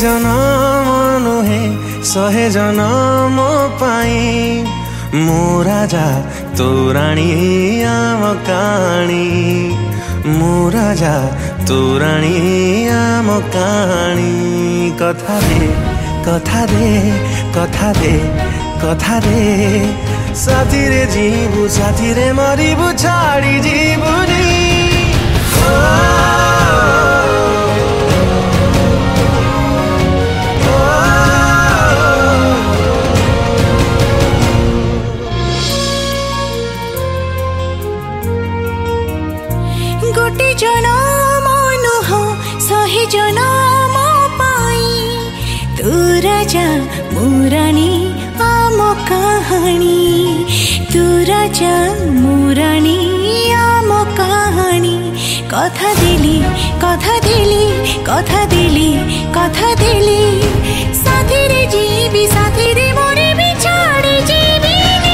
जनम नुहे 100 जनम पाई मो राजा तो राणी आम कहानी मो राजा तो राणी आम कहानी कथा दे कथा दे कथा दे कथा दे साथी रे जीवु साथी रे मरिबु छाड़ी जीवुनी गोटे जनम नुह 100 जनम पाई तू राजा मुरानी आम कहानी तू राजा मुरानी आम कहानी कथा देली कथा देली कथा देली कथा देली साथी रे जीवी साथी रे मोरे बिछाड़ी जीविनी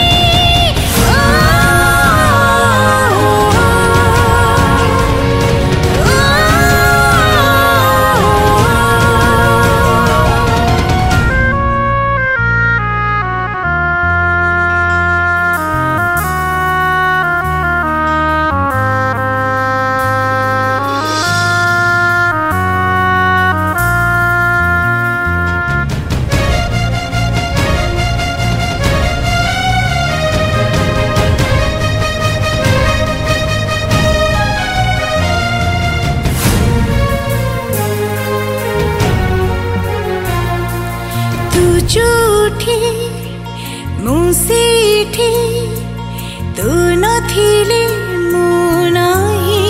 चूठी मुसीठी तू नथिले मु नाही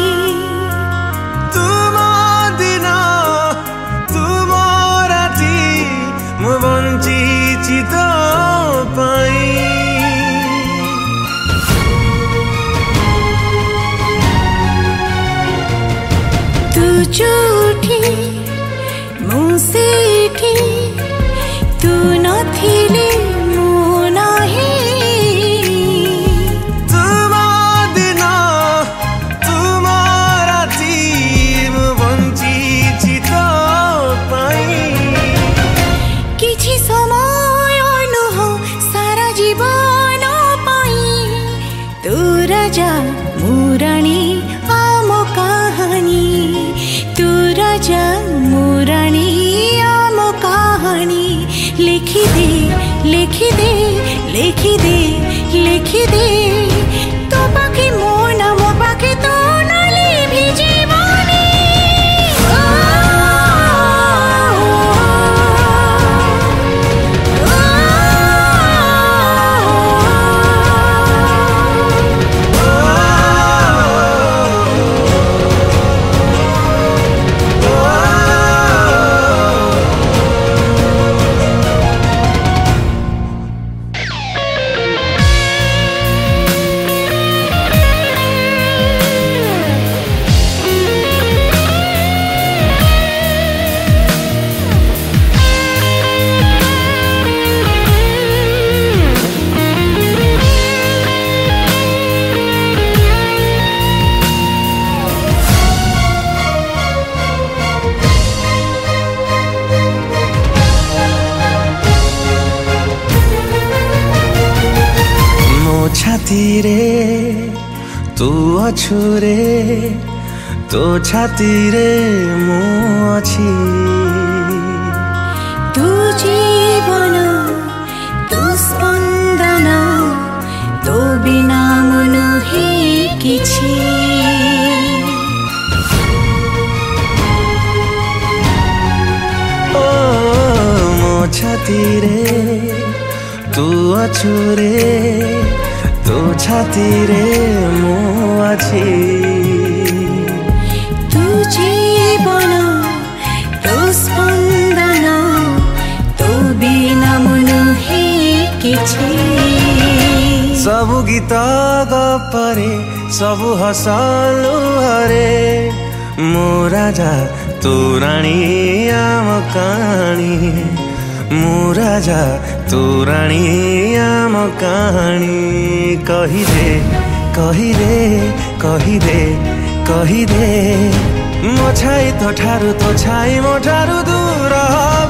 तुम दिन तुम राति मु बंची चित पाई तू चूठी मुसीठी तू नथिले मु नाही तुम दिन तुम राति मु बंची चित पाई किछि समय नुह सारा जीवन पाई तू राजा मुरानी आम कहानी तू राजा मुरानी आम कहानी लिखि दे लिखि दे लिखि दे लिखि दे तो पाखे मो ना मो पाखे तो नाली भी जीवनी छाती रे तू अछु रे तो छाती रे मु अछि तू जीवन तू स्पंदन तो बिना मन ही किछि ओ मो छाती रे तू अछु रे तो छाती रे मु अछि तू जीवन तू स्पंदन तो बिना मन ही किछि सबु गीत गपरे सबु हसलु हरे मो राजा तू राणी आम कहानी मो राजा तू राणी आम कहानी कही दे कही दे कही दे कही दे ମୋ ଛାଇ ତୋ ଠାରୁ ତୋ ଛାଇ ମୋ ଠାରୁ ଦୂର